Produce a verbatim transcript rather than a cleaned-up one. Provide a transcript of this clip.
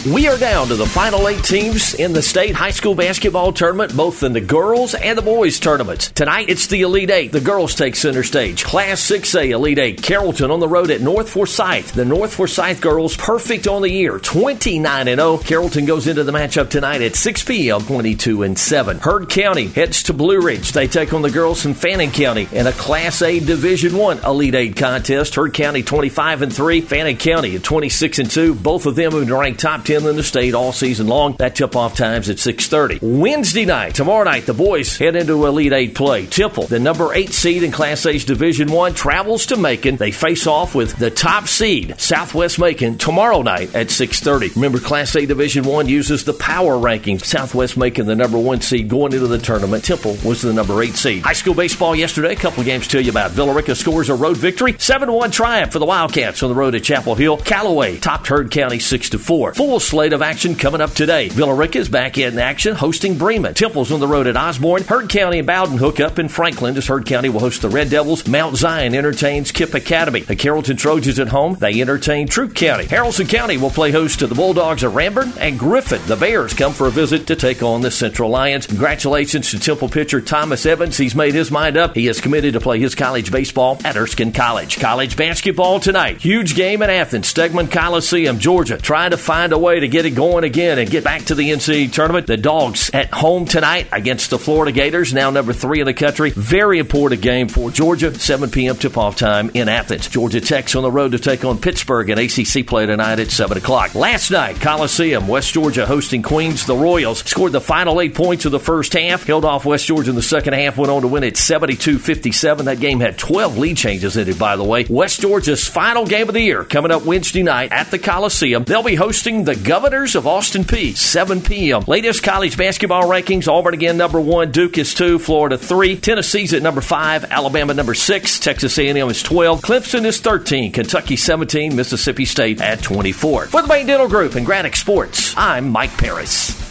We are down to the final eight teams in the state high school basketball tournament, both in the girls and the boys tournaments. Tonight, it's the Elite Eight. The girls take center stage. Class six A Elite Eight. Carrollton on the road at North Forsyth. The North Forsyth girls perfect on the year, twenty-nine and oh. Carrollton goes into the matchup tonight at six p.m., twenty-two and seven. Heard County heads to Blue Ridge. They take on the girls from Fannin County in a Class A Division one Elite Eight contest. Heard County twenty-five and three. Fannin County at twenty-six and two. Both of them have been ranked top ten in the state all season long. That tip-off time's at six thirty. Wednesday night, tomorrow night, the boys head into Elite Eight play. Temple, the number eight seed in Class A's Division one, travels to Macon. They face off with the top seed, Southwest Macon, tomorrow night at six thirty. Remember, Class A Division one uses the power rankings. Southwest Macon, the number one seed going into the tournament. Temple was the number eight seed. High school baseball yesterday, a couple of games to tell you about. Villa Rica scores a road victory, seven to one triumph for the Wildcats on the road at Chapel Hill. Callaway topped Heard County six to four. Full slate of action coming up today. Villa Rica is back in action hosting Bremen. Temple's on the road at Osborne. Heard County and Bowden hook up in Franklin as Heard County will host the Red Devils. Mount Zion entertains Kipp Academy. The Carrollton Trojans at home, they entertain Troup County. Haralson County will play host to the Bulldogs of Ranburne, and Griffin, the Bears, come for a visit to take on the Central Lions. Congratulations to Temple pitcher Thomas Evans. He's made his mind up. He is committed to play his college baseball at Erskine College. College basketball tonight. Huge game in Athens. Stegman Coliseum, Georgia, trying to find a way to get it going again and get back to the N C double A tournament. The Dogs at home tonight against the Florida Gators, now number three in the country. Very important game for Georgia. seven p.m. tip-off time in Athens. Georgia Tech's on the road to take on Pittsburgh in A C C play tonight at seven o'clock. Last night, Coliseum, West Georgia hosting Queens. The Royals scored the final eight points of the first half, held off West Georgia in the second half, went on to win at seventy-two fifty-seven. That game had twelve lead changes in it, by the way. West Georgia's final game of the year coming up Wednesday night at the Coliseum. They'll be hosting the Governors of Austin Peay, seven p.m. Latest college basketball rankings: Auburn again number one, Duke is two, Florida three, Tennessee's at number five, Alabama number six, Texas A and M is twelve, Clemson is thirteen, Kentucky seventeen, Mississippi State at twenty-four. For the Bain Dental Group and Graddock Sports, I'm Mike Paris.